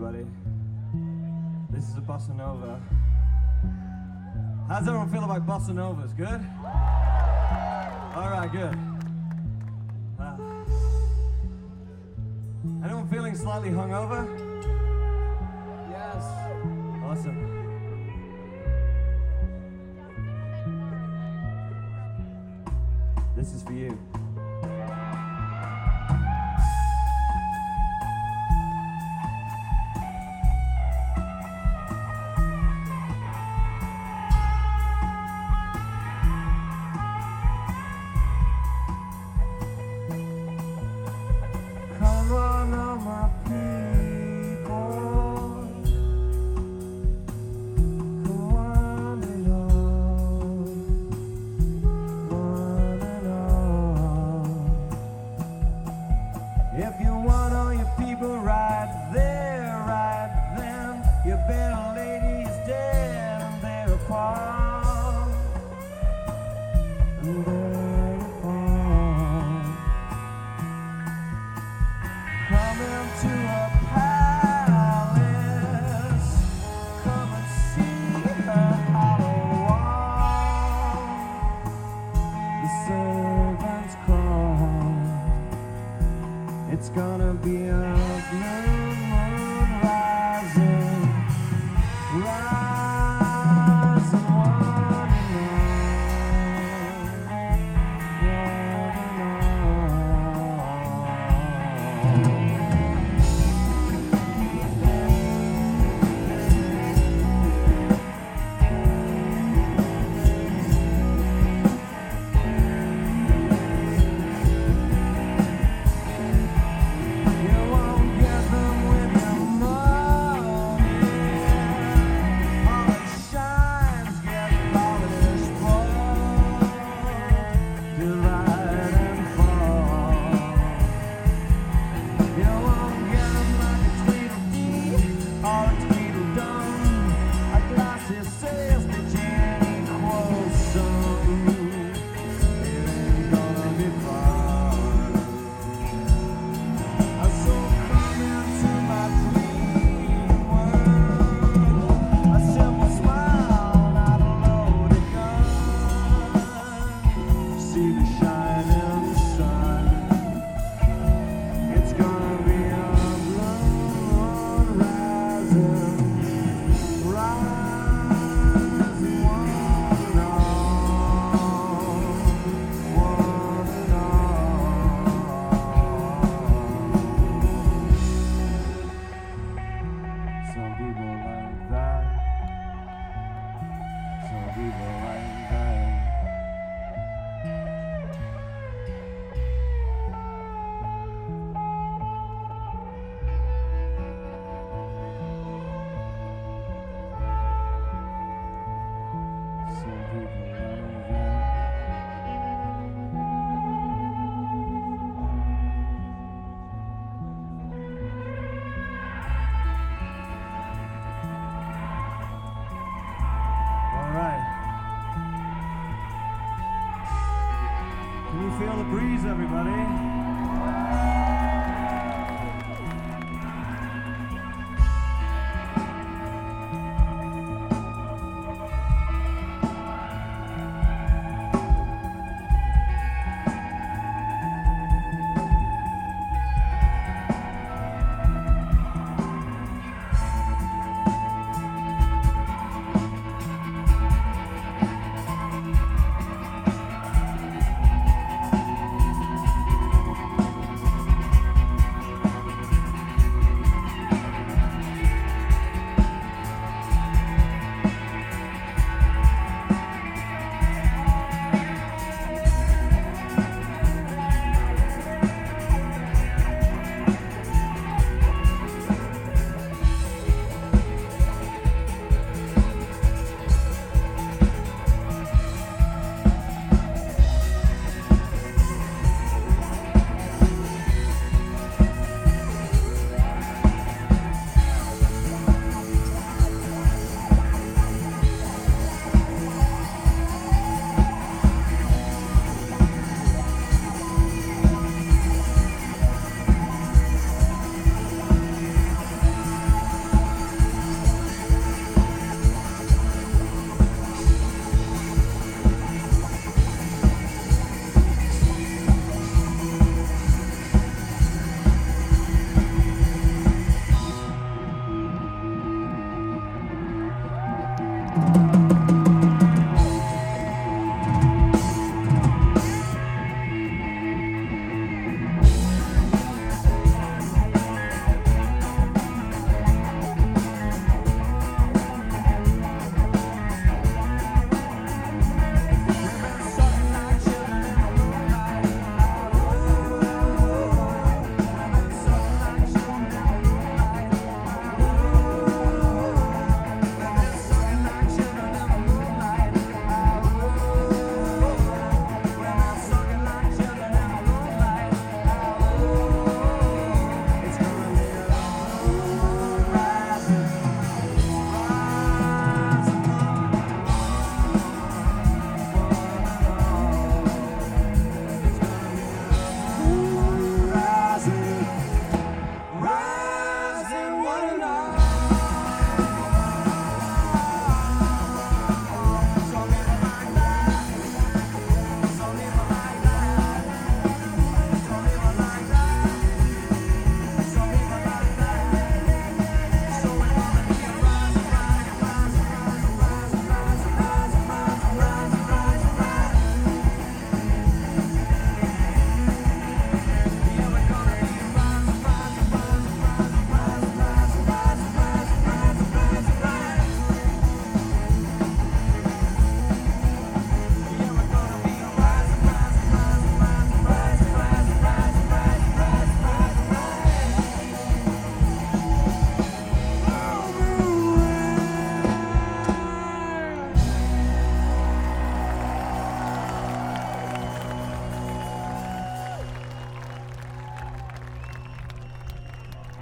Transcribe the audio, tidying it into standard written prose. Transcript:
everybody. This is a bossa nova. How's everyone feel about bossa novas? Good? All right, good. Anyone feeling slightly hungover? Yes. Awesome. This is for you. Come on, all my people, come one and all, one and all. If you want all your people right there, right then, your better lady is dead and they're apart. And they're apart. Come into a palace, come and see her hollow wall. The servants call, it's gonna be ugly.